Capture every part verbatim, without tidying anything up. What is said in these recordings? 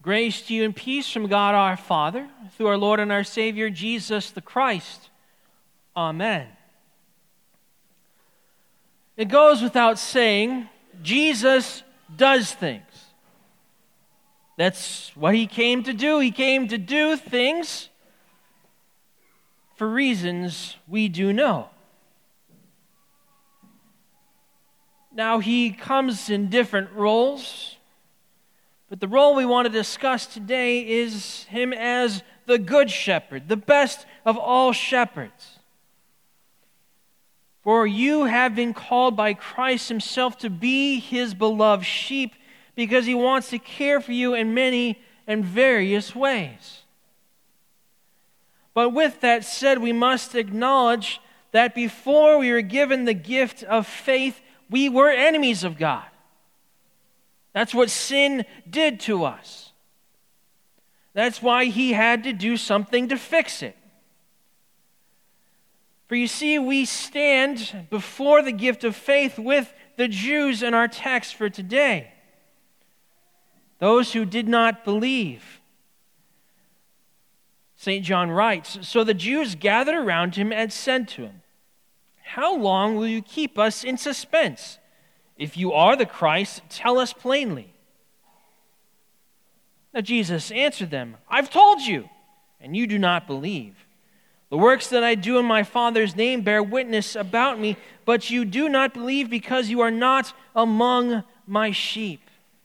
Grace to you and peace from God our Father, through our Lord and our Savior, Jesus the Christ. Amen. It goes without saying, Jesus does things. That's what he came to do. He came to do things for reasons we do know. Now, he comes in different roles. But the role we want to discuss today is him as the good shepherd, the best of all shepherds. For you have been called by Christ himself to be his beloved sheep because he wants to care for you in many and various ways. But with that said, we must acknowledge that before we were given the gift of faith, we were enemies of God. That's what sin did to us. That's why he had to do something to fix it. For you see, we stand before the gift of faith with the Jews in our text for today. Those who did not believe. Saint John writes, "So the Jews gathered around him and said to him, 'How long will you keep us in suspense? If you are the Christ, tell us plainly.' Now Jesus answered them, 'I've told you, and you do not believe. The works that I do in my Father's name bear witness about me, but you do not believe because you are not among my sheep.'"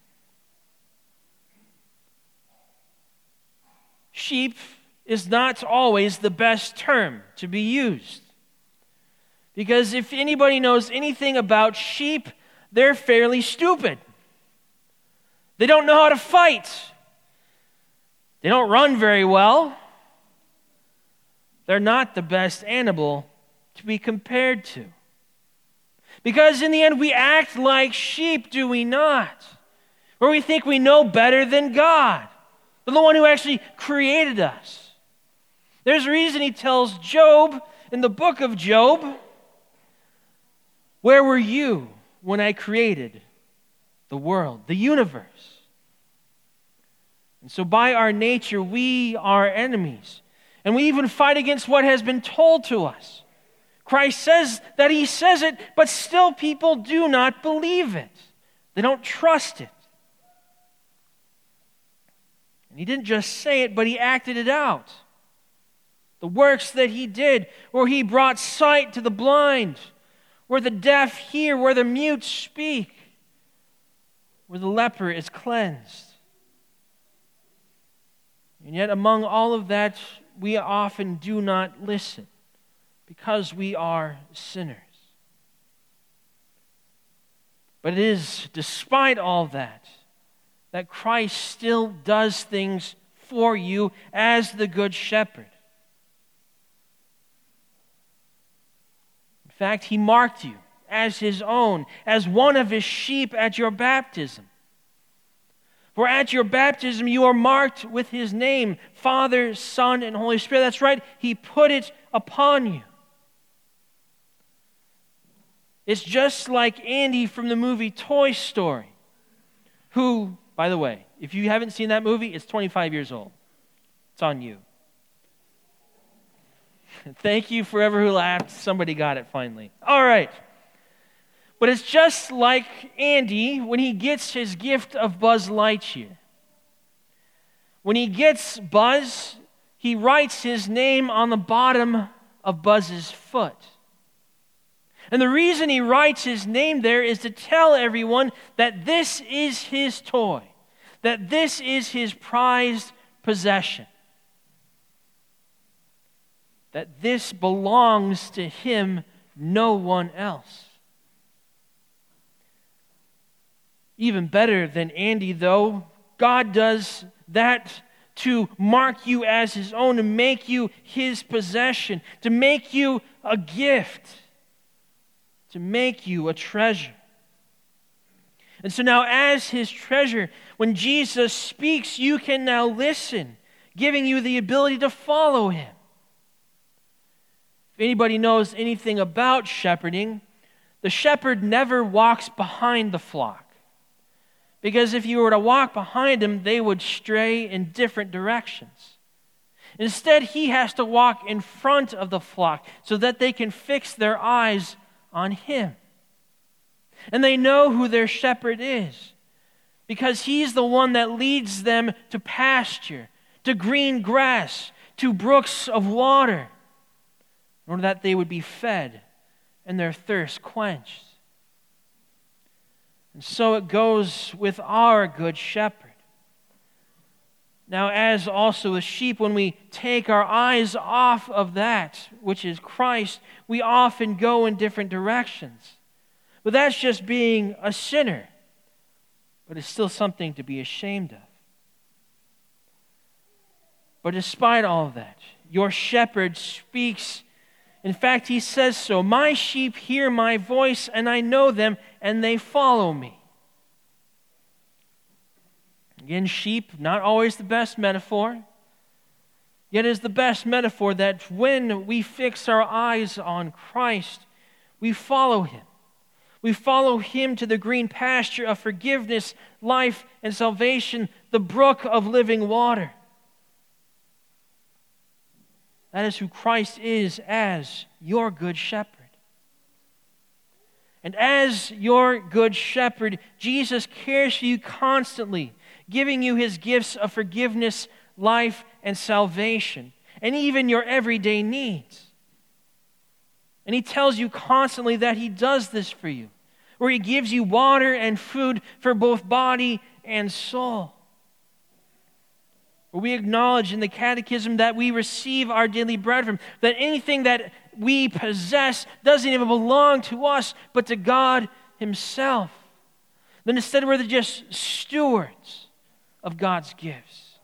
Sheep is not always the best term to be used. Because if anybody knows anything about sheep, they're fairly stupid. They don't know how to fight. They don't run very well. They're not the best animal to be compared to. Because in the end, we act like sheep, do we not? Or we think we know better than God, the one who actually created us. There's a reason he tells Job in the book of Job, "Where were you when I created the world, the universe?" And so by our nature, we are enemies. And we even fight against what has been told to us. Christ says that he says it, but still people do not believe it. They don't trust it. And he didn't just say it, but he acted it out. The works that he did, where he brought sight to the blind, where the deaf hear, where the mute speak, where the leper is cleansed. And yet among all of that, we often do not listen because we are sinners. But it is despite all that, that Christ still does things for you as the Good Shepherd. In fact, he marked you as his own, as one of his sheep at your baptism. For at your baptism you are marked with his name, Father, Son, and Holy Spirit. That's right, he put it upon you. It's just like Andy from the movie Toy Story, who, by the way, if you haven't seen that movie, it's twenty-five years old. It's on you. Thank you forever who laughed. Somebody got it finally. All right. But it's just like Andy when he gets his gift of Buzz Lightyear. When he gets Buzz, he writes his name on the bottom of Buzz's foot. And the reason he writes his name there is to tell everyone that this is his toy, that this is his prized possession, that this belongs to him, no one else. Even better than Andy, though, God does that to mark you as his own, to make you his possession, to make you a gift, to make you a treasure. And so now as his treasure, when Jesus speaks, you can now listen, giving you the ability to follow him. If anybody knows anything about shepherding, the shepherd never walks behind the flock. because if you were to walk behind him, they would stray in different directions. Instead, he has to walk in front of the flock so that they can fix their eyes on him. And they know who their shepherd is, because he's the one that leads them to pasture, to green grass, to brooks of water, in order that they would be fed and their thirst quenched. And so it goes with our good shepherd. Now, as also a sheep, when we take our eyes off of that, which is Christ, we often go in different directions. But that's just being a sinner. But it's still something to be ashamed of. But despite all of that, your shepherd speaks. In fact, he says so. My sheep hear my voice, and I know them, and they follow me. Again, sheep, not always the best metaphor. Yet it is the best metaphor that when we fix our eyes on Christ, we follow him. We follow him to the green pasture of forgiveness, life, and salvation, the brook of living water. That is who Christ is as your good shepherd. And as your good shepherd, Jesus cares for you constantly, giving you his gifts of forgiveness, life, and salvation, and even your everyday needs. And he tells you constantly that he does this for you, where he gives you water and food for both body and soul. Where we acknowledge in the catechism that we receive our daily bread from, that anything that we possess doesn't even belong to us, but to God himself. Then instead we're just stewards of God's gifts.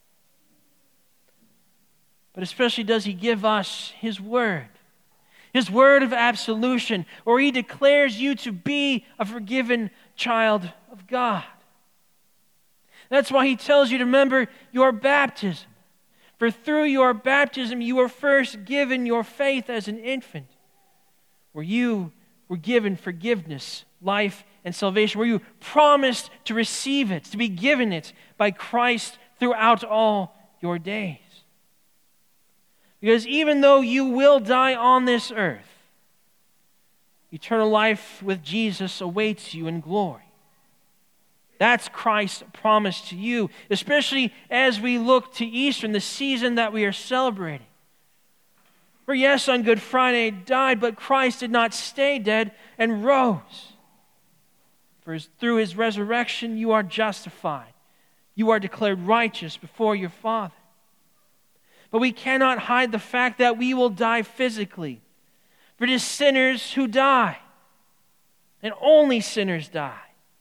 But especially does he give us his word. His word of absolution, where he declares you to be a forgiven child of God. That's why he tells you to remember your baptism. For through your baptism you were first given your faith as an infant, where you were given forgiveness, life, and salvation, where you promised to receive it, to be given it by Christ throughout all your days. Because even though you will die on this earth, eternal life with Jesus awaits you in glory. That's Christ's promise to you, especially as we look to Easter, the season that we are celebrating. For yes, on Good Friday he died, but Christ did not stay dead and rose. For through his resurrection you are justified. You are declared righteous before your Father. But we cannot hide the fact that we will die physically. For it is sinners who die, and only sinners die.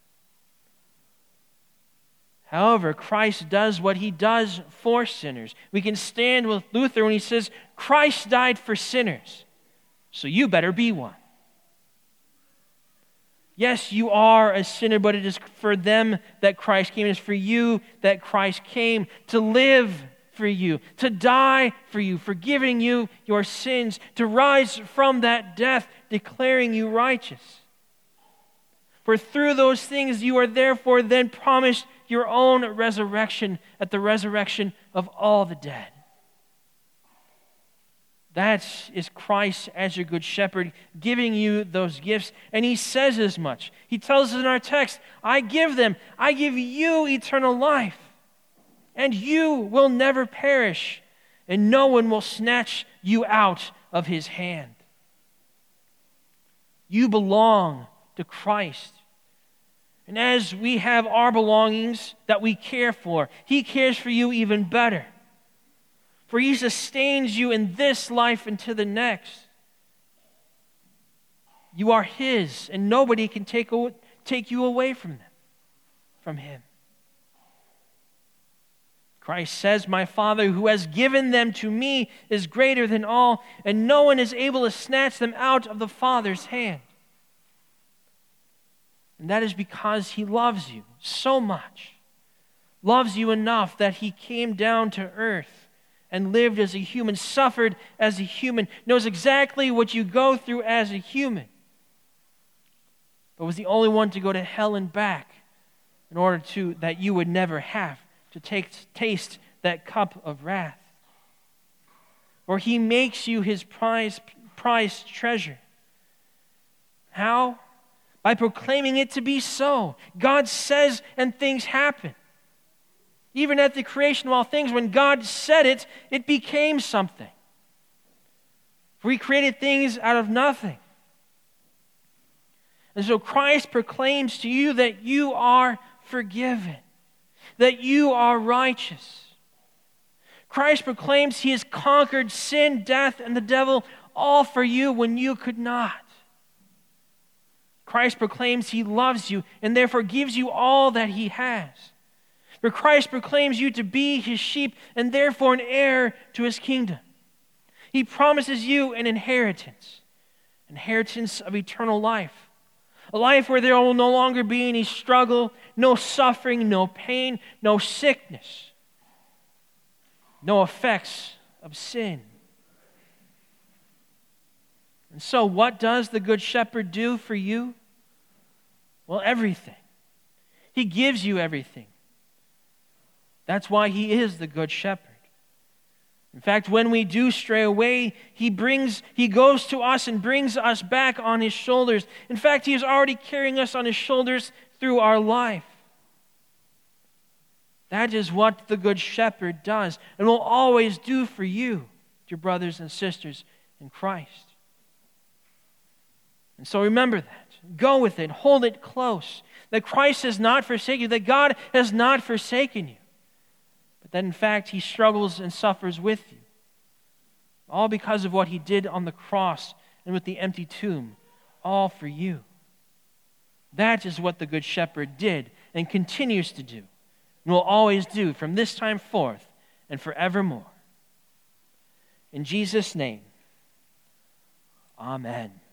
However, Christ does what he does for sinners. We can stand with Luther when he says, Christ died for sinners, so you better be one. Yes, you are a sinner, but it is for them that Christ came. It is for you that Christ came to live for you, to die for you, forgiving you your sins, to rise from that death, declaring you righteous. For through those things you are therefore then promised your own resurrection at the resurrection of all the dead. That is Christ as your good shepherd, giving you those gifts. And he says as much. He tells us in our text, I give them, I give you eternal life. And you will never perish, and no one will snatch you out of his hand. You belong to Christ. And as we have our belongings that we care for, he cares for you even better. For he sustains you in this life and to the next. You are his, and nobody can take, take you away from them, from him. Christ says, my Father who has given them to me is greater than all, and no one is able to snatch them out of the Father's hand. And that is because he loves you so much, loves you enough that he came down to earth and lived as a human, suffered as a human, knows exactly what you go through as a human, but was the only one to go to hell and back in order to that you would never have to take taste that cup of wrath. Or he makes you his prize, prized treasure. How? By proclaiming it to be so. God says and things happen. Even at the creation of all things, when God said it, it became something. For he created things out of nothing. And so Christ proclaims to you that you are forgiven, that you are righteous. Christ proclaims he has conquered sin, death, and the devil, all for you when you could not. Christ proclaims he loves you and therefore gives you all that he has. For Christ proclaims you to be his sheep and therefore an heir to his kingdom. He promises you an inheritance, inheritance of eternal life. A life where there will no longer be any struggle, no suffering, no pain, no sickness, no effects of sin. And so what does the Good Shepherd do for you? Well, everything. He gives you everything. That's why he is the Good Shepherd. In fact, when we do stray away, he brings, he goes to us and brings us back on his shoulders. In fact, he is already carrying us on his shoulders through our life. That is what the Good Shepherd does and will always do for you, dear brothers and sisters in Christ. And so remember that. Go with it. Hold it close. That Christ has not forsaken you. That God has not forsaken you. But that in fact he struggles and suffers with you. All because of what he did on the cross and with the empty tomb. All for you. That is what the Good Shepherd did and continues to do. And will always do from this time forth and forevermore. In Jesus' name, amen.